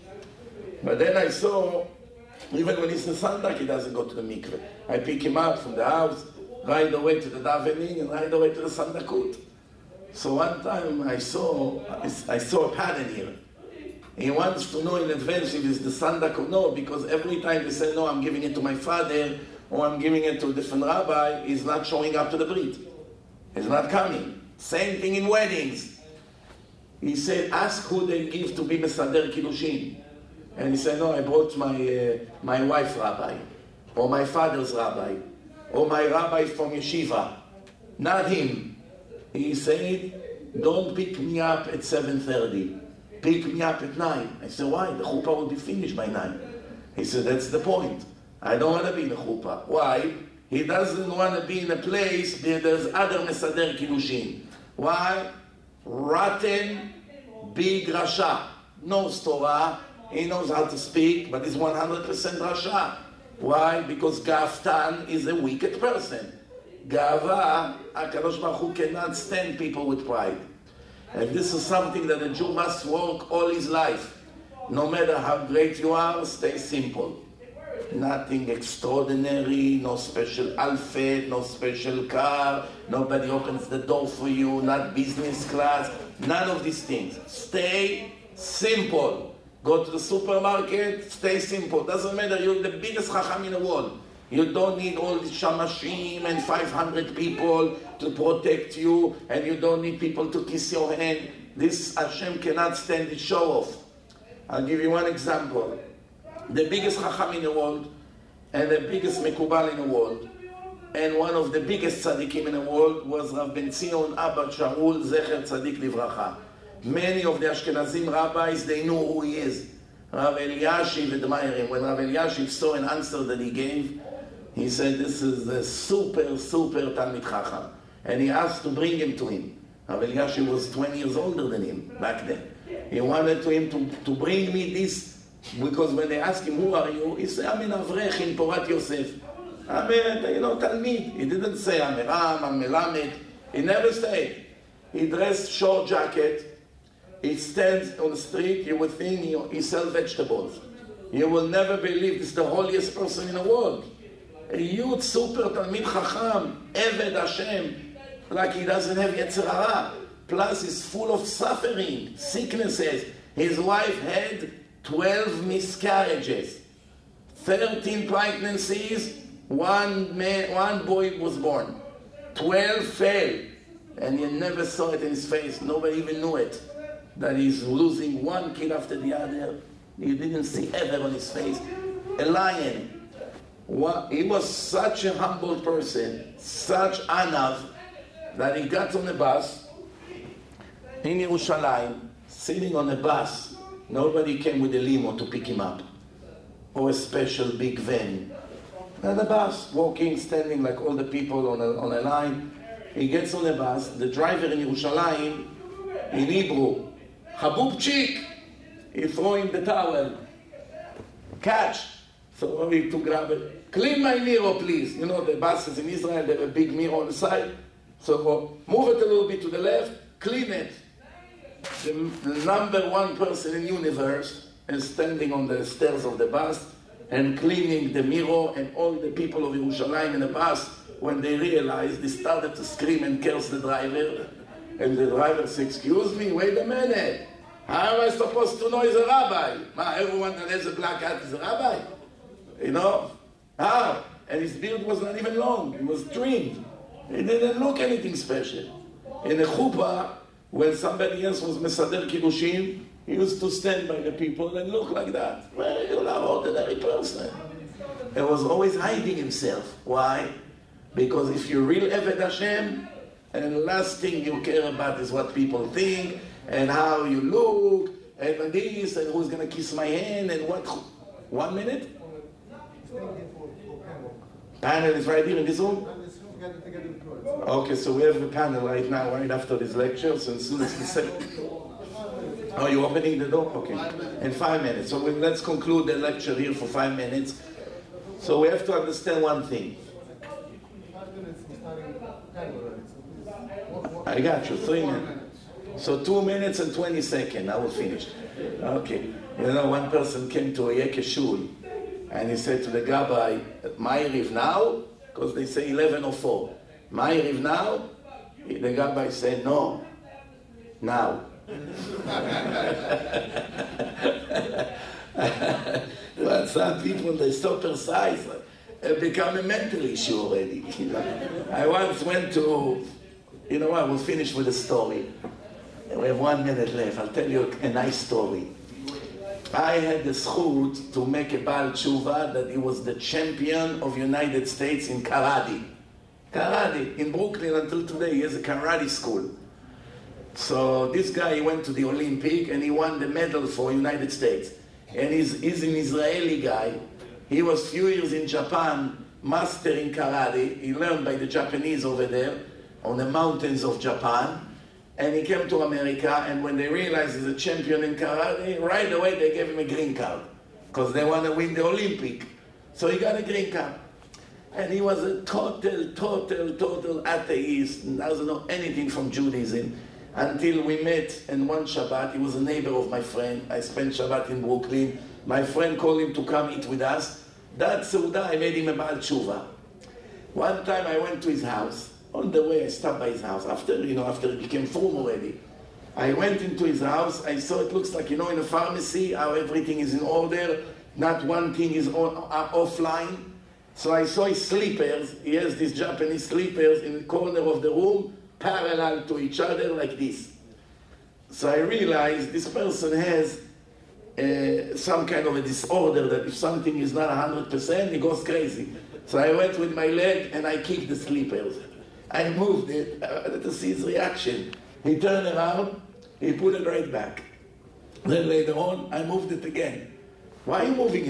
But then I saw, even when he's in Sandak, he doesn't go to the mikveh. I pick him up from the house, ride away to the davening, and ride away to the sandakut. So one time I saw a pattern here. He wants to know in advance if it's the sandak or no, because every time they say, no, I'm giving it to my father, or I'm giving it to a different rabbi, he's not showing up to the brit. He's not coming. Same thing in weddings. He said, ask who they give to be Mesader Kiddushin. And he said, no, I brought my wife's rabbi, or my father's rabbi, or my rabbi from yeshiva. Not him. He said, don't pick me up at 7:30. Pick me up at 9. I said, why? The chuppah will be finished by 9. He said, that's the point. I don't want to be in the chuppah. Why? He doesn't want to be in a place where there's other Mesader Kiddushin. Why? Rotten, big Rasha. Knows Torah, he knows how to speak, but he's 100% Rasha. Why? Because Gaftan is a wicked person. גאווה, הקדוש ברוך הוא cannot stand people with pride. And this is something that a Jew must work all his life. No matter how great you are, stay simple. Nothing extraordinary, no special outfit, no special car, nobody opens the door for you, not business class, none of these things. Stay simple. Go to the supermarket, stay simple. Doesn't matter, you're the biggest chacham in the world. You don't need all the shamashim and 500 people to protect you, and you don't need people to kiss your hand. This Hashem cannot stand the show off. I'll give you one example. The biggest chacham in the world, and the biggest mekubal in the world, and one of the biggest tzaddikim in the world was Rav Ben Zion Abba Shaul Zecher Tzadik Livracha. Many of the Ashkenazim rabbis, they knew who he is. Rav Eliashiv admired him. When Rav Eliashiv saw an answer that he gave, he said, this is the super Talmid Chacham. And he asked to bring him to him. Rav Eliashiv was 20 years older than him back then. He wanted him to bring me this, because when they asked him, who are you? He said, I'm an Avrech in Porat Yosef. I'm a, Talmid. He didn't say, I'm a Ram, I'm a Melamed. He never said. He dressed short jacket. He stands on the street, you would think he sells vegetables. You will never believe this is the holiest person in the world. A huge super Talmid Chacham, Eved Hashem, like he doesn't have Yetzer Hara. Plus he's full of suffering, sicknesses. His wife had 12 miscarriages, 13 pregnancies, one boy was born. 12 failed, and you never saw it in his face. Nobody even knew it, that he's losing one kid after the other. You didn't see ever on his face. A lion. He was such a humble person, such anav, that he got on the bus in Yerushalayim, sitting on a bus. Nobody came with a limo to pick him up, or a special big van. And the bus, walking, standing like all the people on a line. He gets on the bus. The driver in Yerushalayim, in Hebrew, Habubchik, he throw him the towel. Catch. So he to grab it. Clean my mirror, please. You know, the buses in Israel, they have a big mirror on the side. So move it a little bit to the left, clean it. The number one person in the universe is standing on the stairs of the bus and cleaning the mirror, and all the people of Yerushalayim in the bus, when they realized, they started to scream and curse the driver. And the driver said, excuse me, wait a minute. How am I supposed to know he's a rabbi? Everyone that has a black hat is a rabbi. You know? How? And his beard was not even long. He was trimmed. He didn't look anything special. In a chuppah, when somebody else was mesader kiddushin, he used to stand by the people and look like that. Regular, ordinary person. He was always hiding himself. Why? Because if you're real Eved Hashem, and the last thing you care about is what people think, and how you look, and this, and who's going to kiss my hand, and what. 1 minute? Panel is right here in this room? Okay, so we have a panel right now, right after this lecture, so as soon as the second... Oh, you're opening the door? Okay. In 5 minutes. So let's conclude the lecture here for 5 minutes. So we have to understand one thing. I got you, 3 minutes. So 2 minutes and 20 seconds, I will finish. Okay. You know, one person came to a Yeke Shul, and he said to the Gabbai, Ma'ariv now? Because they say 11:04. Ma'ariv now? The Gabbai said, no, now. But some people, they're so precise, it become a mental issue already. I once went to, you know, I will finish with a story. We have 1 minute left. I'll tell you a nice story. I had the zchut to make a Baal Tshuva that he was the champion of United States in karate. Karate. In Brooklyn until today, he has a karate school. So this guy, he went to the Olympic and he won the medal for United States. And he's an Israeli guy. He was few years in Japan, master in karate. He learned by the Japanese over there on the mountains of Japan. And he came to America, and when they realized he's a champion in karate, right away they gave him a green card. Because they want to win the Olympic. So he got a green card. And he was a total atheist, doesn't know anything from Judaism, until we met in one Shabbat. He was a neighbor of my friend. I spent Shabbat in Brooklyn. My friend called him to come eat with us. That Seudah, I made him a Baal Tshuva. One time I went to his house. On the way, I stopped by his house. After he became firm already. I went into his house. I saw it looks like, in a pharmacy, how everything is in order. Not one thing is offline. So I saw his slippers. He has these Japanese slippers in the corner of the room, parallel to each other like this. So I realized this person has some kind of a disorder that if something is not 100%, he goes crazy. So I went with my leg and I kicked the slippers. I moved it. I wanted to see his reaction. He turned around, he put it right back. Then later on, I moved it again. Why are you moving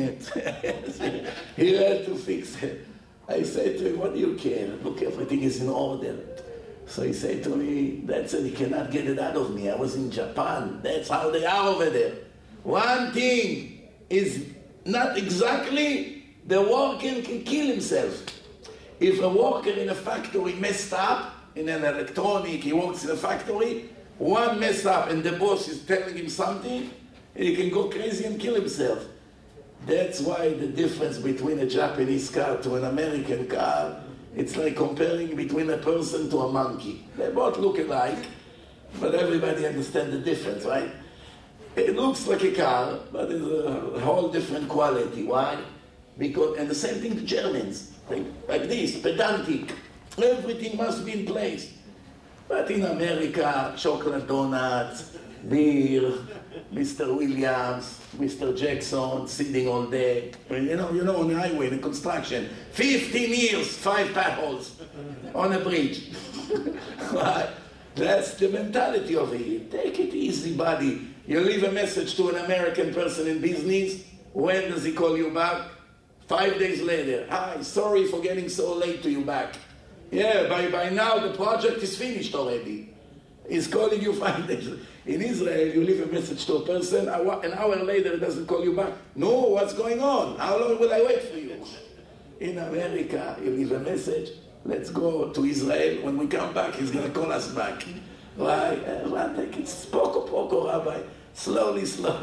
it? He had to fix it. I said to him, what do you care? Look, everything is in order. So he said to me, that's it, he cannot get it out of me. I was in Japan. That's how they are over there. One thing is not exactly, the worker can kill himself. If a worker in a factory messed up, in an electronic, he works in a factory, one mess up and the boss is telling him something, he can go crazy and kill himself. That's why the difference between a Japanese car to an American car, it's like comparing between a person to a monkey. They both look alike, but everybody understands the difference, right? It looks like a car, but it's a whole different quality. Why? Because, and the same thing the Germans, like this, pedantic. Everything must be in place. But in America, chocolate donuts, beer, Mr. Williams, Mr. Jackson, sitting all day. You know, on the highway, in construction. 15 years, 5 potholes on a bridge. Right? That's the mentality of it. Take it easy, buddy. You leave a message to an American person in business. When does he call you back? 5 days later. Hi, sorry for getting so late to you back. Yeah, by now the project is finished already. He's calling you 5 days. In Israel, you leave a message to a person, an hour later he doesn't call you back. No, what's going on? How long will I wait for you? In America, you leave a message, let's go to Israel. When we come back, he's going to call us back. Why? Take it poco, Rabbi. Slowly.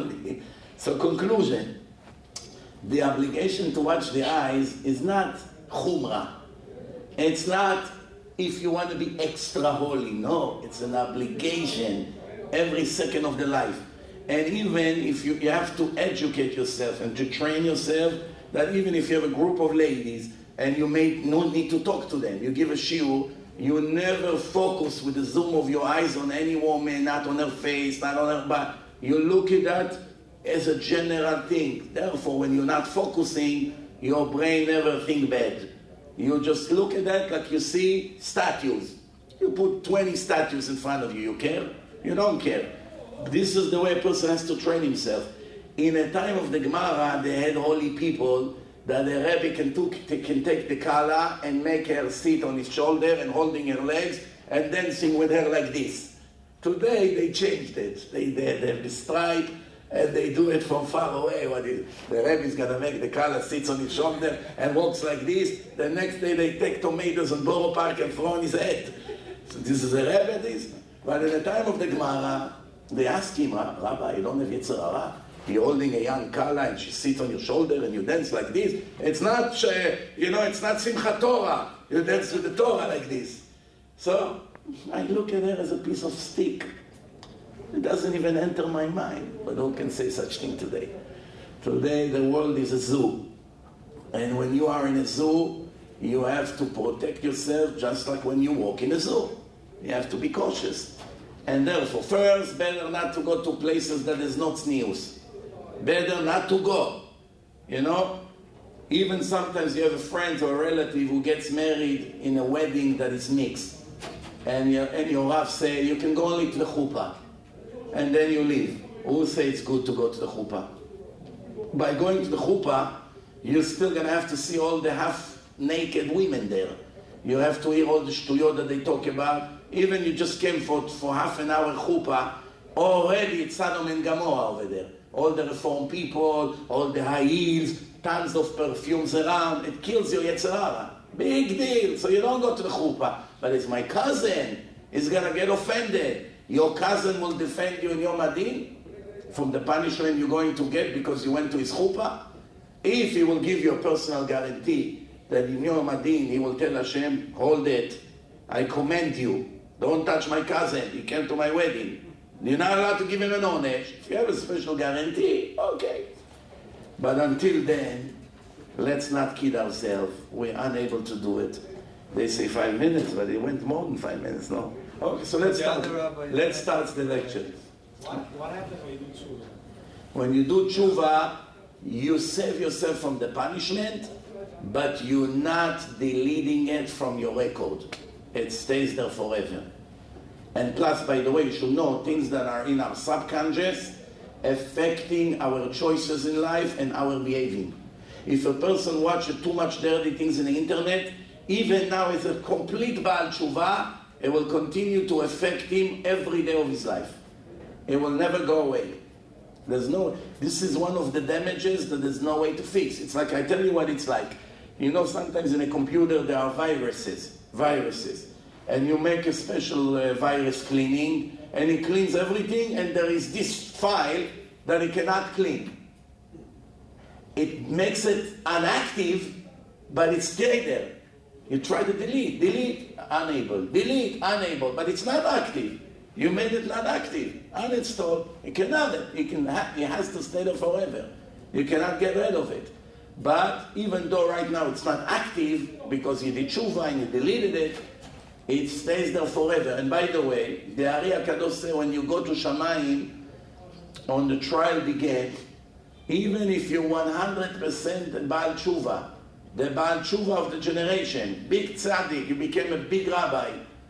So conclusion, the obligation to watch the eyes is not chumrah. It's not if you want to be extra holy. No, it's an obligation every second of the life. And even if you have to educate yourself and to train yourself, that even if you have a group of ladies and you may not need to talk to them, you give a shiur, you never focus with the zoom of your eyes on any woman, not on her face, not on her back. You look at that as a general thing. Therefore, when you're not focusing, your brain never thinks bad. You just look at that like you see statues. You put 20 statues in front of you. You care? You don't care. This is the way a person has to train himself. In a time of the Gemara, they had holy people that the Rebbe can take the kala and make her sit on his shoulder and holding her legs and dancing with her like this. Today, they changed it. They have the stripe and they do it from far away. The Rebbe is going to make the kala sits on his shoulder and walks like this. The next day, they take tomatoes and Borough Park and throw on his head. So this is a Rebbe, this? But in the time of the Gemara, they ask him, Rabbi, you don't have Yetzer Hara? You're holding a young kala and she sits on your shoulder and you dance like this. It's not, it's not Simchat Torah. You dance with the Torah like this. So I look at her as a piece of stick. It doesn't even enter my mind. But who can say such thing today? Today the world is a zoo. And when you are in a zoo, you have to protect yourself just like when you walk in a zoo. You have to be cautious. And therefore, first, better not to go to places that is not tznius. Better not to go. Even sometimes you have a friend or a relative who gets married in a wedding that is mixed. And your Rav say, you can go only to the chuppah. And then you leave. Who say it's good to go to the chuppah? By going to the chuppah, you're still going to have to see all the half-naked women there. You have to hear all the shtuyot that they talk about. Even you just came for half an hour chuppah, already it's Sodom and Gomorrah over there. All the Reform people, all the high heels, tons of perfumes around. It kills your Yetzer Hara. Big deal. So you don't go to the chuppah. But it's my cousin. He's going to get offended. Your cousin will defend you in Yom Hadin from the punishment you're going to get because you went to his chuppah. If he will give you a personal guarantee that in Yom Hadin he will tell Hashem, hold it, I command you, don't touch my cousin, he came to my wedding. You're not allowed to give him an onesh. If you have a special guarantee, okay. But until then, let's not kid ourselves. We're unable to do it. They say 5 minutes, but it went more than 5 minutes, no? Okay, so let's start. Let's start the lecture. What happens when you do tshuva? When you do tshuva, you save yourself from the punishment, but you're not deleting it from your record. It stays there forever. And plus, by the way, you should know things that are in our subconscious affecting our choices in life and our behaving. If a person watches too much dirty things in the internet, even now as a complete Baal Tshuva, it will continue to affect him every day of his life. It will never go away. This is one of the damages that there's no way to fix. It's like, I tell you what it's like. You know, sometimes in a computer there are viruses. And you make a special virus cleaning, and it cleans everything, and there is this file that it cannot clean. It makes it inactive, but it's still there. You try to delete, unable, delete, unable, but it's not active. You made it not active, uninstalled. It cannot. It has to stay there forever. You cannot get rid of it. But even though right now it's not active because you did tshuva and you deleted it, it stays there forever. And by the way, the Ari HaKadosh says when you go to Shamayim, on the trial begin, even if you're 100% Baal Tshuva, the Baal Tshuva of the generation, big tzaddik, you became a big rabbi,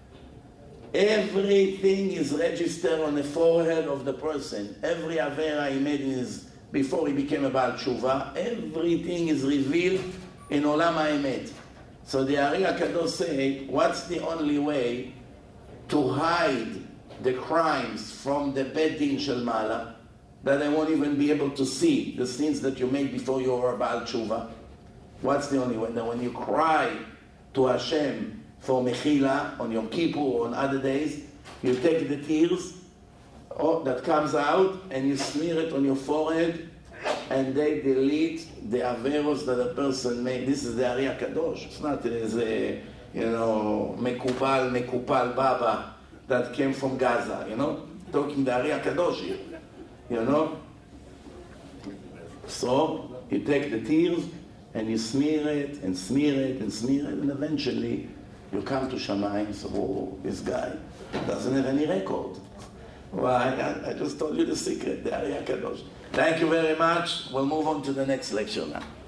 everything is registered on the forehead of the person. Every avera he made before he became a Baal Tshuva, everything is revealed in Olam HaEmet. So the Ari HaKadosh say, what's the only way to hide the crimes from the Beit Din Shel Mala, that they won't even be able to see the sins that you made before you were a Baal Tshuva? What's the only way? Now when you cry to Hashem for Mechila on Yom Kippur or on other days, you take the tears that comes out and you smear it on your forehead, and they delete the averos that a person made. This is the Ari HaKadosh. It's not Mekupal Baba that came from Gaza, talking the Ari HaKadosh here, So, you take the tears and you smear it and smear it and smear it, and eventually you come to Shamayim and say, oh, this guy doesn't have any record. Why? I just told you the secret, the Ari HaKadosh. Thank you very much. We'll move on to the next lecture now.